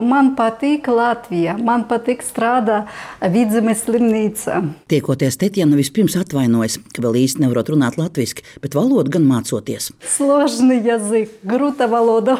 Man patīk Latvija, man patīk strādāt Vidzemes slimnīcā. Tiekoties Tetjana vispirms atvainojas, ka vēl īsti nevarot runāt latviski, bet valodu gan mācoties. Сложный язык, грута валода.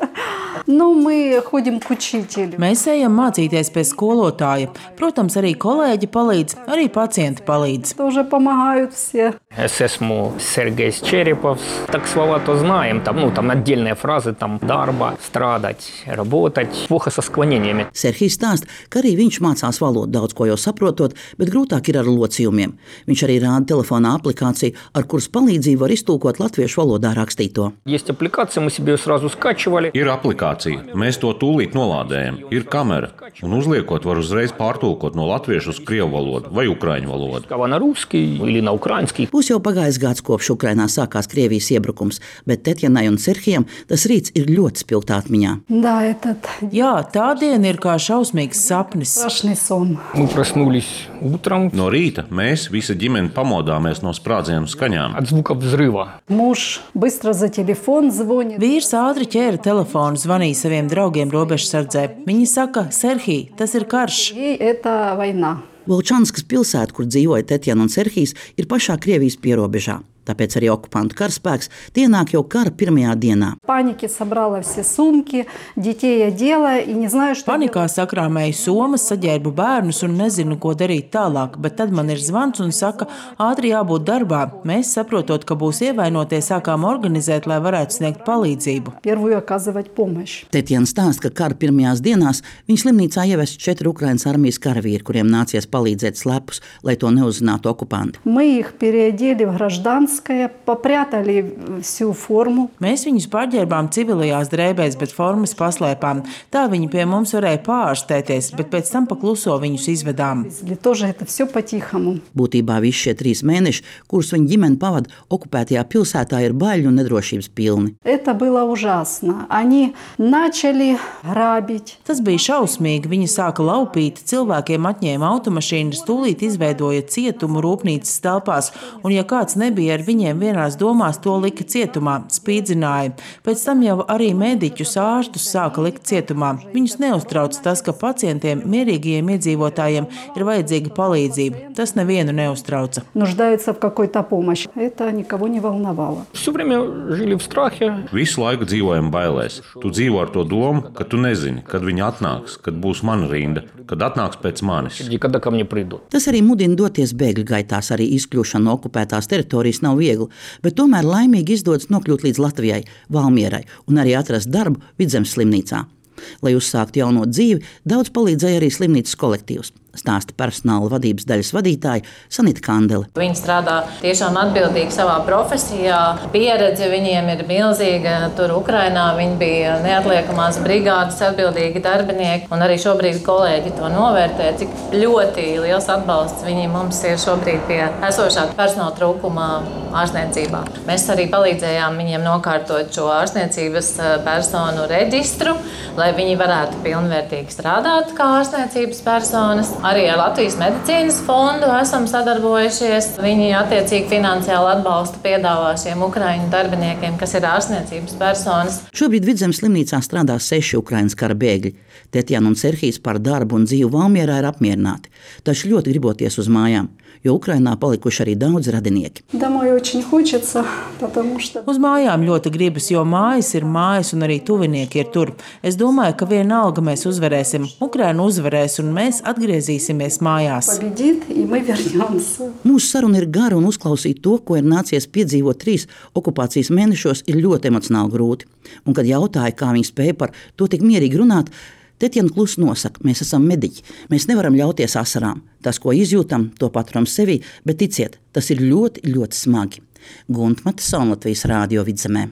Nu, мы ходим к учителю. Mēs ejam mācīties pie skolotāja. Protams, arī kolēģi palīdz, arī pacienti palīdz. Тоже помогают все. Es esmu Sergejs Čerepovs. Так слова-то знаем. Там отдельные фразы. Darba, strādāt, работать. Плохо со склонениями. Serhijs stāsta, ka arī viņš mācās valodu, daudz ko jau saprotot, bet grūtāk ir ar locījumiem. Viņš arī rāda telefonā aplikāciju, ar kuras palīdzību var iztulkot latviešu valodā rakstīto. Есть аппликация, мы себе ее сразу скачивали. Ir aplikācija, mēs to tūlīt nolādējam. Ir kamera, un uzliekot var uzreiz pārtulkot no latviešu uz krievu valodu vai ukraiņu valodu. На русский или на украинский. Būs jau pagājis gads, kopš Ukrainā sākās Krievijas iebrukums, bet Tetjanai un Serhijam tas rīts ir ļoti spilgtā atmiņā. Да, этот Jā, tā diena ir kā šausmīgs sapnis. страшный сон. Мы проснулись утром No rīta mēs, visa ģimene, pamodāmies no sprādzienu skaņām. от звука взрыва. Муж быстро за телефон звонит. Vīrs ātri ķēra telefonu, zvanīja saviem draugiem robežsardzē. Viņi saka, Serhij, tas ir karš. И это война. Volčanskas pilsēta, kur dzīvoja Tetjana un Serhijs, ir pašā Krievijas pierobežā. Tāpēc arī okupantu karaspēks ienāk jau kara pirmajā dienā. В панике собрала все сумки, детей одела и не знаю, что Panikā sakrāmēju somas, saģērbu bērnus un nezinu, ko darīt tālāk, bet tad man ir zvans un saka, ātri jābūt darbā. Mēs, saprotot, ka būs ievainotie, sākām organizēt, lai varētu sniegt palīdzību. первую оказывать помощь. Tetjana stāsta, ka kara pirmajās dienās viņa slimnīcā ievest 4 Ukrainas armijas karavīri, kuriem nācies palīdzēt slepus, lai to neuzzinātu okupanti. Мы их переодели в гражданское, попрятали всю форму. Mēs viņus pārģērbām civilajās drēbēs, bet formas paslēpām. Tā viņi pie mums varēja pārārstēties, bet pēc tam pakluso viņus izvedām. Тоже это все по-тихому. Būtībā visi šie 3 mēneši, kurus viņa ģimene pavada okupētajā pilsētā, ir baļu un nedrošības pilni. Это было ужасно. Они начали грабить. Tas bija šausmīgi. Viņi sāka laupīt, cilvēkiem atņēma automašīnas, tūlīt izveidoja cietumu rūpnīcas telpās, un ja kāds nebija ar viņiem vienās domās, to lika cietumā, spīdzināja. Pēc tam jau arī mediķus, ārstus sāka likt cietumā. Viņus neuztrauc tas, ka pacientiem, mierīgajiem iedzīvotājiem ir vajadzīga palīdzība. Tas nevienu neuztrauca. Нуждаются в какой-то помощи. Это никого не волновало. Все время жили в страхе. Visu laiku dzīvojam bailēs. Tu dzīvo ar to domu, ka tu nezini, kad viņi atnāks, kad būs mana rinda, kad atnāks pēc manis. И когда ко мне придут. Tas arī mudina doties bēgļu gaitās, arī izkļūšana no okupētās teritorijas nav viegli, bet tomēr laimīgi izdodas nokļūt līdz Latvijai, Valmierai un arī atrast darbu Vidzemes slimnīcā. Lai uzsāktu jauno dzīvi, daudz palīdzēja arī slimnīcas kolektīvs. Stāsta personāla vadības daļas vadītāja Sanita Kandele. Viņi strādā tiešām atbildīgi savā profesijā. Pieredze viņiem ir milzīga. Tur Ukrainā viņi bija neatliekamās brigādes atbildīgi darbinieki. Un arī šobrīd kolēģi to novērtē, cik ļoti liels atbalsts viņi mums ir šobrīd pie esošā personāla trūkuma ārstniecībā. Mēs arī palīdzējām viņiem nokārtot šo ārstniecības personu reģistru, lai viņi varētu pilnvērtīgi strādāt kā ārstniecības personas. Arī ar Latvijas medicīnas fondu esam sadarbojušies. Viņi attiecīgi finansiāli atbalstu piedāvā šiem ukraiņu darbiniekiem, kas ir ārstniecības personas. Šobrīd Vidzemes slimnīcā strādā 6 Ukrainas kara bēgļi. Tetjana un Serhijs par darbu un dzīvi Valmierā ir apmierināti, taču ļoti griboties uz mājām, jo Ukrainā palikuši arī daudz radinieki. Домой очень хочется, потому что Uz mājām ļoti gribas, jo mājas ir mājas un arī tuvinieki ir tur. Es domāju, ka vienalga mēs uzvarēsim. Ukraina uzvarēs un mēs atgriezīsimies mājās. победит, и мы вернемся. Mūsu saruna ir gara un uzklausīt to, ko ir nācies piedzīvot 3 okupācijas mēnešos, ir ļoti emocionāli grūti. Un, kad jautāja, kā viņi spēja par to tik mierīgi runāt, Tetjana klusi nosaka, mēs esam mediķi, mēs nevaram ļauties asarām. Tas, ko izjūtam, to paturam sevī, bet ticiet, tas ir ļoti, ļoti smagi. Gunta Matisona, Latvijas Rādio Vidzemē.